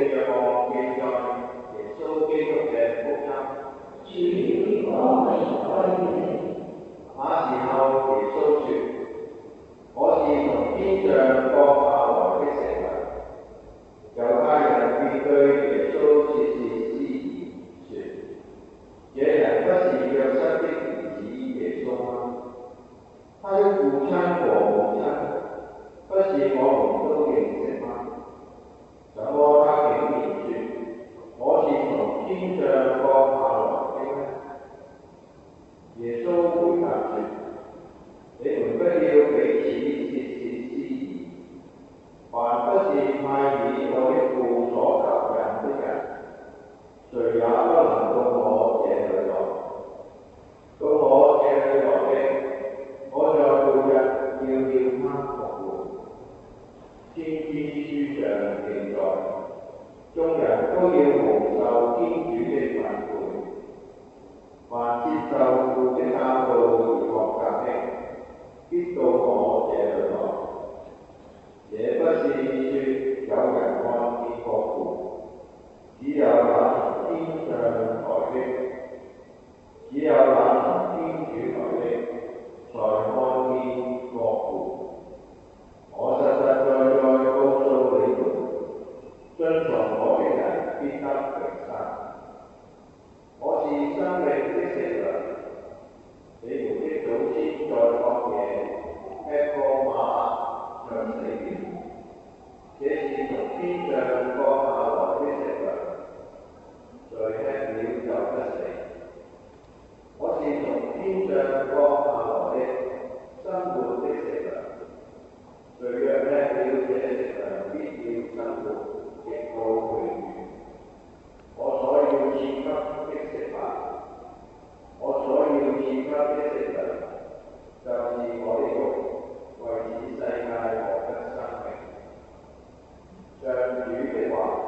聖約翰記載耶穌基督嘅福音。 主，我為愛你。 那時候耶穌說：我是從天上降下來的食物。猶太人便對耶穌竊竊私議，說：這人不是約瑟的兒子耶穌嗎？他的父親和母親不是我們都認識嗎？怎麼他竟然說我是從天上降下來的呢？耶穌回答說：你們不要彼此竊竊私議。凡不是派遣我的父所吸引的人，誰也不能到我這裏來。到我這裏來的，我在末日要叫他復活。先知書上記載，眾人都要蒙受天主的訓誨。凡接受父的教導而學習的，必到我這裏來。這不是說有人看見過父，只有那從天上來的，只有那從天主來的，才看見過父。我實實在在告訴你們，遵從我的人必得永生。我是生命的食糧，你們的祖先在曠野吃過嗎哪卻死了。這是從天上降下來的食糧，誰吃了就不死。我是從天上降下來的生活的食糧，誰若吃了這食糧，必要生活，直到永遠。我所要賜給的食物，我所要賜給的食糧，就是我的肉，為使世界獲得生命。上主的話。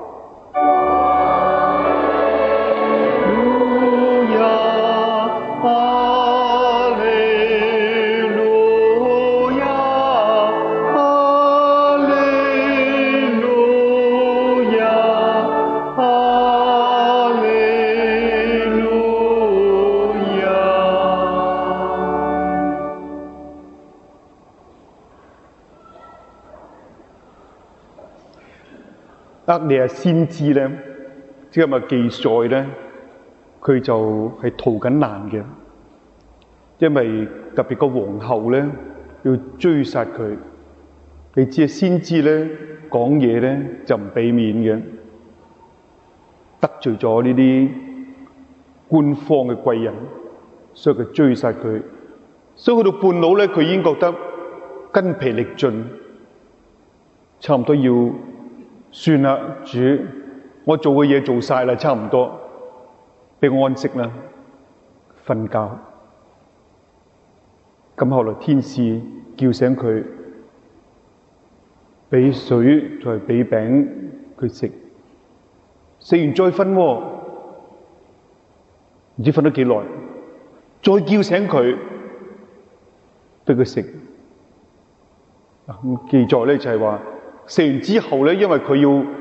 厄利亞先知咧，即係咪記載咧？佢就係逃緊難嘅，因為特別個皇后咧要追殺佢。你知啊，先知咧講嘢咧就唔俾面嘅，得罪咗呢啲官方嘅貴人，所以佢追殺佢。所以去到半路咧，佢已經覺得筋疲力盡，差唔多要算啦，主，我做嘅嘢做晒啦，差唔多，俾我安息啦，瞓覺。咁後來天使叫醒佢，俾水再俾餅佢食，食完再瞓喎，唔知瞓咗幾耐，再叫醒佢，俾佢食。記載咧就係話，食完之後咧，因為佢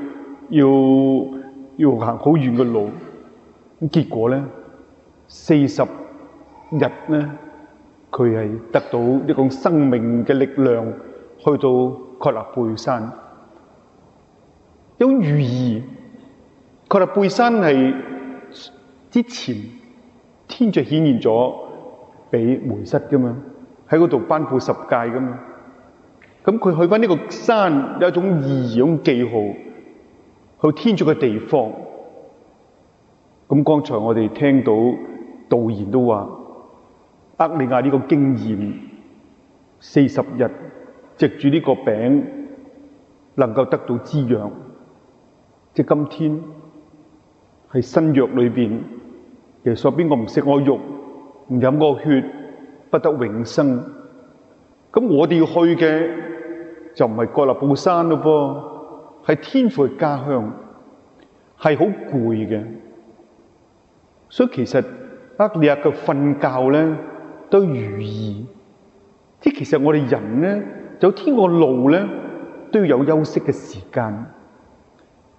要行好遠嘅路，咁結果咧40日咧，佢係得到一種生命嘅力量，去到確立貝山。有寓意，確立貝山係之前天主顯現咗俾梅瑟噶嘛，喺嗰度頒布十誡噶嘛。咁佢去翻呢個山有一種意義，一種記號，去天主嘅地方。咁剛才我哋聽到導言都話，厄利亞呢個經驗40日，藉住呢個餅能夠得到滋養。即係今天喺新約裏邊，耶穌邊個唔食我肉，唔飲我血，不得永生。咁我哋要去嘅就唔係葛納布山咯噃，係天父嘅家鄉，係好攰嘅。所以其實厄利亞嘅瞓覺咧都寓意，即係其實我哋人咧走天國路咧都要有休息嘅時間。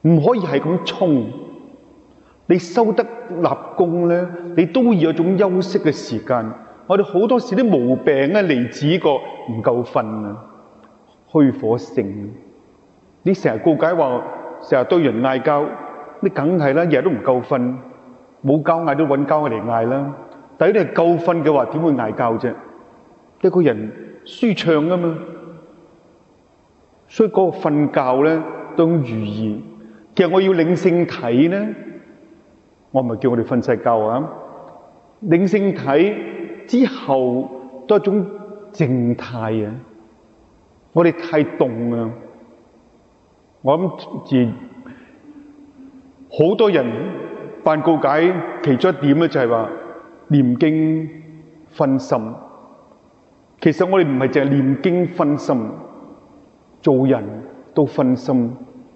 唔可以係咁衝。你修得立功咧，你都要有種休息嘅時間。我哋好多時啲毛病咧嚟自呢個唔夠瞓啊，虛火盛。你成日告解話，成日對人嗌交，你梗係啦，日日都唔夠瞓，冇交嗌都揾交嚟嗌啦。但係你係夠瞓嘅話，點會嗌交啫？一個人舒暢啊嘛，所以嗰個瞓覺咧都如意。其實我要領聖體咧，我唔係叫我哋瞓晒覺啊。領聖體之後都係一種靜態啊。我哋太動啊！我諗住好多人辦告解，其中一點咧就係話念經分心。其實我哋唔係淨係念經分心，做人都分心。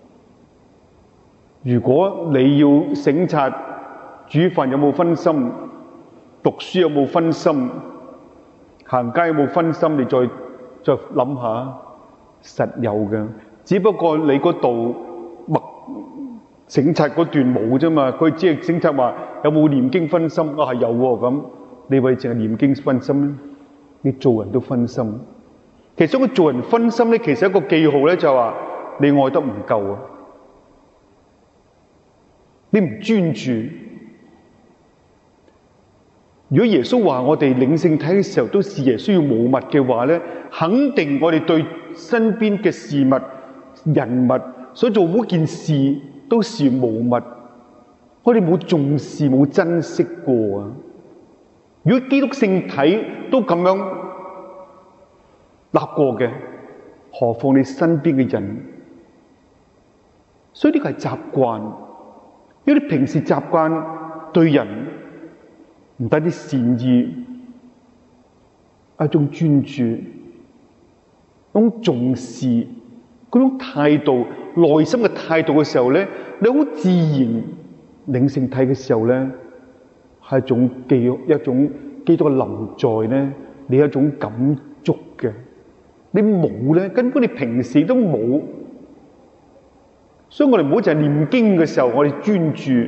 如果你要省察煮飯有冇分心，讀書有冇分心，行街有冇分心，你再諗下，實有嘅。只不過你嗰度省察嗰段冇啫嘛，佢只係省察話有冇念經分心，係有喎咁。你話淨係念經分心咧，你做人都分心。其實我做人分心咧，其實一個記號咧就係話你愛得唔夠啊，你唔專注。如果耶穌話我哋領聖體嘅時候都視耶穌要無物嘅話咧，肯定我哋對身邊嘅事物、人物所做每件事都視無物，我哋冇重視、冇珍惜過啊！如果基督聖體都咁樣立過嘅，何況你身邊嘅人？所以呢個係習慣，因為你平時習慣對人唔單止善意，一種專注，一種重視，嗰種態度、內心嘅態度嘅時候咧，你好自然領聖體嘅時候咧，係一種基督嘅臨在咧，你有一種感觸嘅。你冇咧，根本你平時都冇。所以我哋唔好淨係念經嘅時候，我哋專注。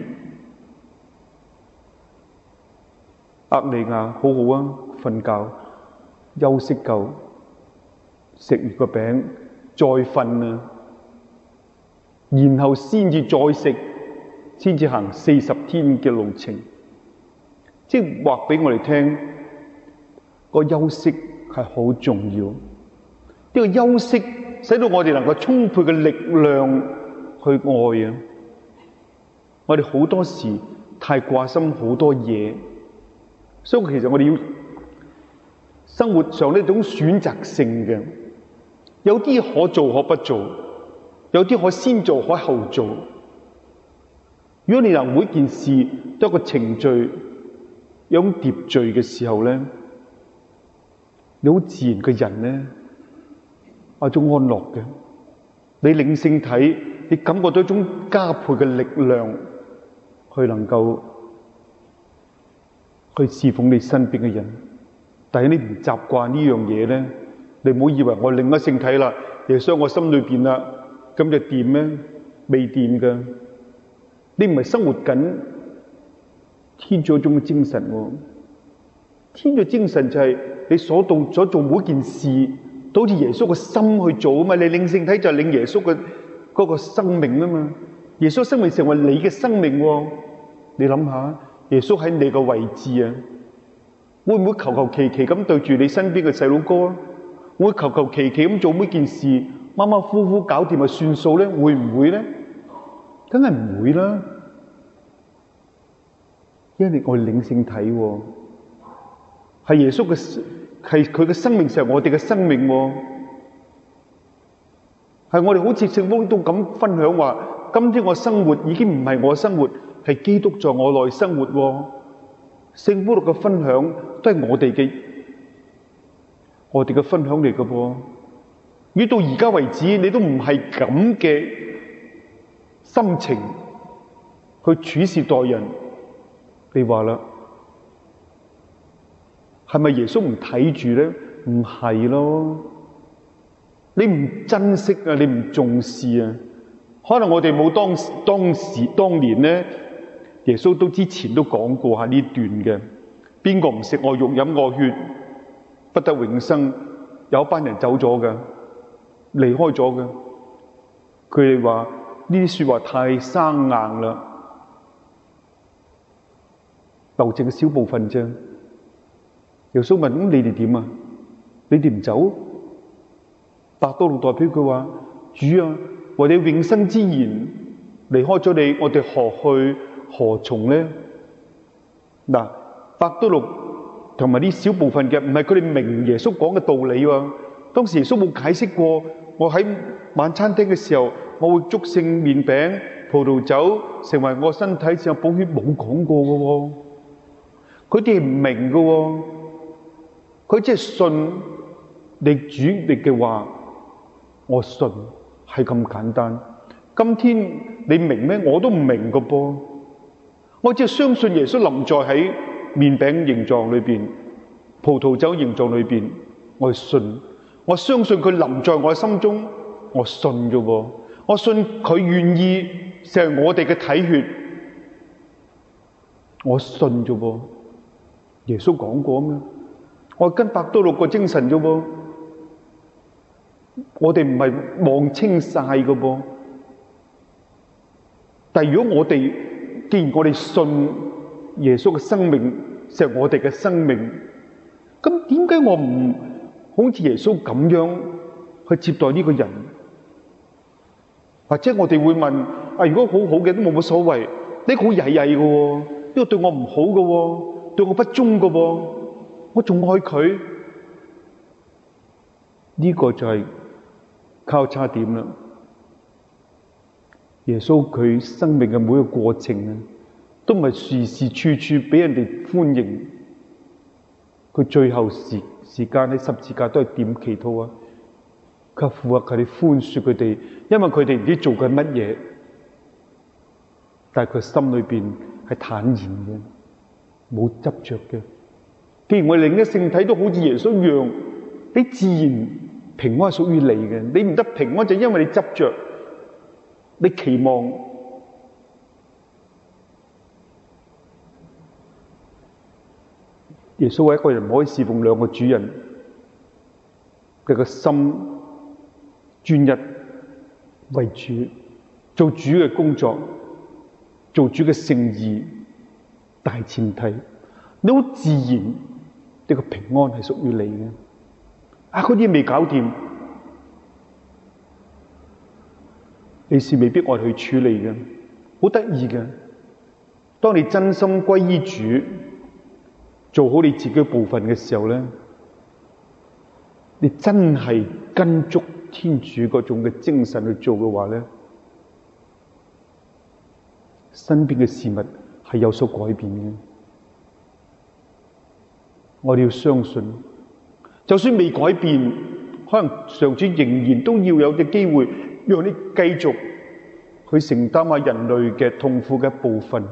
厄利亞好好啊，瞓覺休息夠，食完個餅再瞓啊，然後先至再食，先至行40天嘅路程。即係話俾我哋聽，個休息係好重要。呢個休息使到我哋能夠充沛嘅力量去愛啊！我哋好多時太掛心好多嘢。所以其實我哋要生活上呢種選擇性嘅，有啲可做可不做，有啲可先做可後做。如果你能每件事都有個程序，有種秩序嘅時候咧，你好自然嘅人咧，係一種安樂嘅。你領聖體，你感覺到一種加倍嘅力量，去能夠去侍奉你身邊嘅人，但係你唔習慣呢樣嘢咧，你唔好以為我領咗聖體啦，耶穌我心裏邊啦，咁就掂咩？未掂噶，你唔係生活緊天主嗰種嘅精神喎。天主精神就係你所做每件事，都好似耶穌嘅心去做啊嘛。你領聖體就係領耶穌嘅嗰個生命啊嘛。耶穌生命成為你嘅生命喎，你諗下。耶穌喺你個位置啊，會唔會求求其其咁對住你身邊嘅細佬哥啊？會求求其其咁做每件事，馬馬虎虎搞掂就算數咧？會唔會咧？梗係唔會啦，因為我哋領聖體喎，係耶穌嘅，係佢嘅生命成為我哋嘅生命喎，係我哋好似聖福都咁分享話，今天我生活已經唔係我生活。係基督在我內生活喎，聖福祿嘅分享都係我哋嘅分享嚟嘅噃。如果到而家為止，你都唔係咁嘅心情去處事待人，你話啦，係咪耶穌唔睇住咧？唔係咯，你唔珍惜啊，你唔重視啊， 可能我哋冇當年咧，耶穌都之前都講過下呢段嘅，邊個唔食我肉飲我血，不得永生。有一班人走咗嘅，離開咗嘅，佢哋話呢啲說話太生硬啦，留剩少部分啫。耶穌問：咁你哋點啊？你哋唔走？伯多祿代表佢話：主啊，為你永生之言，離開咗你，我哋何去何從呢？嗱，伯多祿同埋呢小部分嘅，唔係佢哋明耶穌講嘅道理喎。當時耶穌冇解釋過，我喺晚餐廳嘅時候，我會祝聖麵餅、葡萄酒成為我身體之後補血，冇講過嘅喎。佢哋唔明嘅喎，佢只係信你主你嘅話，我信係咁簡單。今天你明咩？我都唔明嘅噃。我只係相信耶穌臨在喺麵餅形狀裏邊、葡萄酒形狀裏邊，我係信。我相信佢臨在我心中，我信啫喎。我信佢願意成為我哋嘅體血，我信啫喎。耶穌講過咩？我跟伯多祿個精神啫喎。我哋唔係望清晒嘅噃。但係如果既然我哋信耶穌嘅生命成為我哋嘅生命，咁點解我唔好似耶穌咁樣去接待呢個人？或者我哋會問：啊，如果好好嘅都冇乜所謂，呢個好曳曳嘅喎，呢個對我唔好嘅喎，對我不忠嘅喎，我仲愛佢？呢個就係交叉點啦。耶穌佢生命嘅每個過程啊，都唔係時時處處俾人哋歡迎。佢最後時間喺十字架都係點祈禱啊？佢父啊，佢哋寬恕佢哋，因為佢哋唔知做緊乜嘢，但係佢心裏邊係坦然嘅，冇執着嘅。既然我哋另一聖體都好似耶穌一樣，你自然平安係屬於你嘅。你唔得平安就因為你執着，你期望耶穌係一個人唔可以侍奉兩個主人，佢個心專一為主，做主嘅工作，做主嘅聖意，大前提，你好自然呢個平安係屬於你嘅。嗰啲未搞掂，你是未必愛去處理嘅，好得意嘅。當你真心歸依主，做好你自己部分嘅時候咧，你真係跟足天主嗰種嘅精神去做嘅話咧，身邊嘅事物係有所改變嘅。我哋要相信，就算未改變，可能上主仍然都要有嘅機會，讓你繼續去承擔下人類嘅痛苦嘅一部分。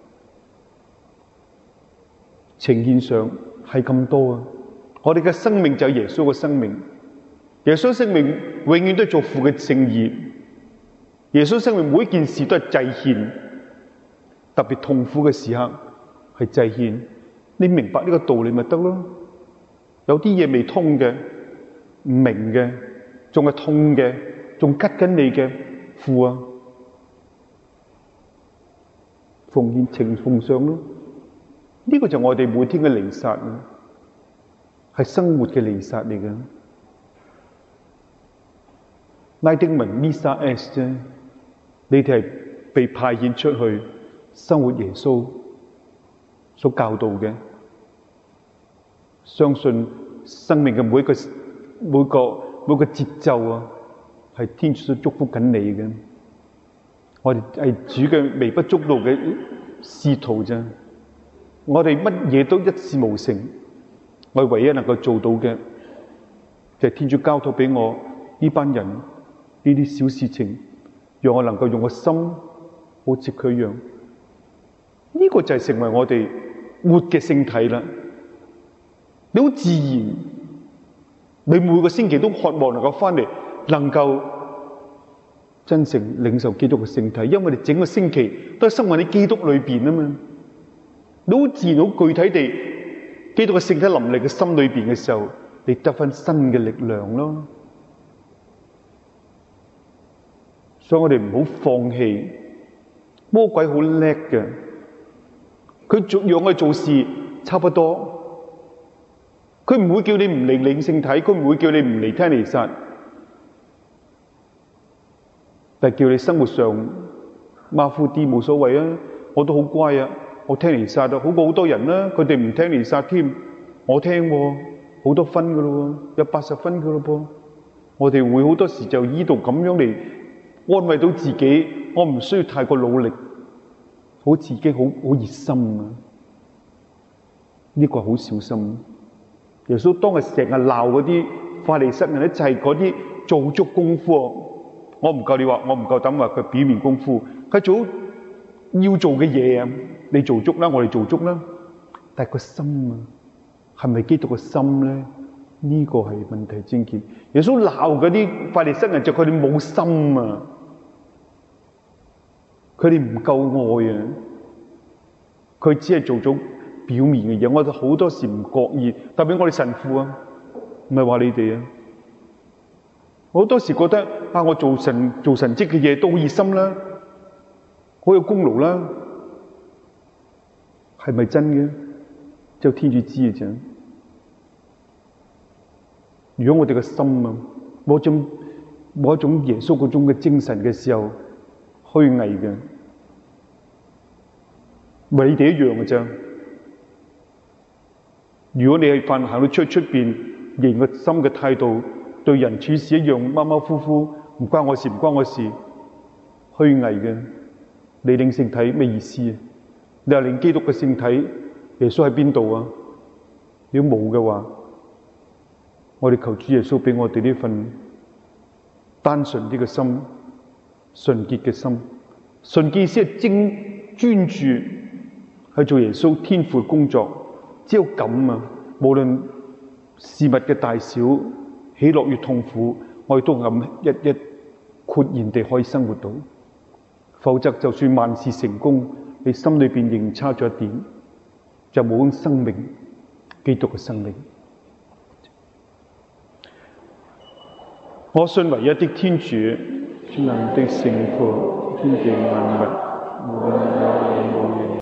呈現上係咁多啊！我哋嘅生命就係耶穌嘅生命，耶穌生命永遠都係做父嘅聖意，耶穌生命每一件事都係祭獻，特別痛苦嘅時刻係祭獻。你明白呢個道理咪得咯？有啲嘢未通嘅、唔明嘅、仲係痛嘅、仲拮緊你嘅，父啊，奉獻情奉上咯。呢個就係我哋每天嘅彌撒啊，係生活嘅彌撒嚟嘅。拉丁文 Missa Est 啫，你哋係被派遣出去生活耶穌所教導嘅，相信生命嘅每個節奏啊，係天主所祝福緊你嘅。我哋係主嘅微不足道嘅使徒啫。我哋乜嘢都一事無成，我唯一能夠做到嘅就係天主交託俾我呢班人呢啲小事情，讓我能夠用個心好似佢一樣。呢個就係成為我哋活嘅聖體啦。你好自然，你每個星期都渴望能夠翻嚟，能夠真誠領受基督嘅聖體，因為我哋整個星期都係生活喺基督裏邊啊嘛。你好自然、好具體地，基督嘅聖體臨嚟嘅心裏邊嘅時候，你得返新嘅力量咯。所以我哋唔好放棄。魔鬼好叻嘅，佢讓我哋做事差不多，佢唔會叫你唔嚟領聖體，佢唔會叫你唔嚟聽彌撒，但係叫你生活上馬虎啲冇所謂啊！我都好乖啊，我聽彌撒啊，好過好多人啦，佢哋唔聽彌撒添，我聽喎，好多分噶咯，有80分噶咯噃。我哋會好多時就依度咁樣嚟安慰到自己，我唔需要太過努力，好自己好熱心啊！呢個好小心。耶穌當日成日鬧嗰啲法利賽人咧，就係嗰啲做足功夫。我唔夠你話，我唔夠膽話佢表面功夫，佢做要做嘅嘢啊，你做足啦，我哋做足啦。但係個心啊，係咪基督嘅心咧？呢個係問題症結。耶穌鬧嗰啲法利賽人就佢哋冇心啊，佢哋唔夠愛啊，佢只係做咗表面嘅嘢。我哋好多時唔覺意，特別我哋神父啊，唔係話你哋啊。我好多時覺得啊，我做神蹟嘅嘢都好熱心啦，好有功勞啦，係咪真嘅？只有天主知嘅啫。如果我哋嘅心啊，冇一種耶穌嗰種嘅精神嘅時候，虛偽嘅，咪你哋一樣嘅啫。如果你係行到出邊，認個心嘅態度，對人處事一樣馬馬虎虎，唔關我事，唔關我事，虛偽嘅，你領聖體咩意思啊？你話領基督嘅聖體，耶穌喺邊度啊？如果冇嘅話，我哋求主耶穌俾我哋呢份單純啲嘅心，純潔嘅心。純潔意思係專注去做耶穌天父嘅工作。只有咁啊，無論事物嘅大小，喜樂與痛苦，我哋都咁一豁然地可以生活到。否則就算萬事成功，你心裏邊仍差咗一點，就冇生命，基督嘅生命。我信唯一的天主，全能的聖父，天地萬物。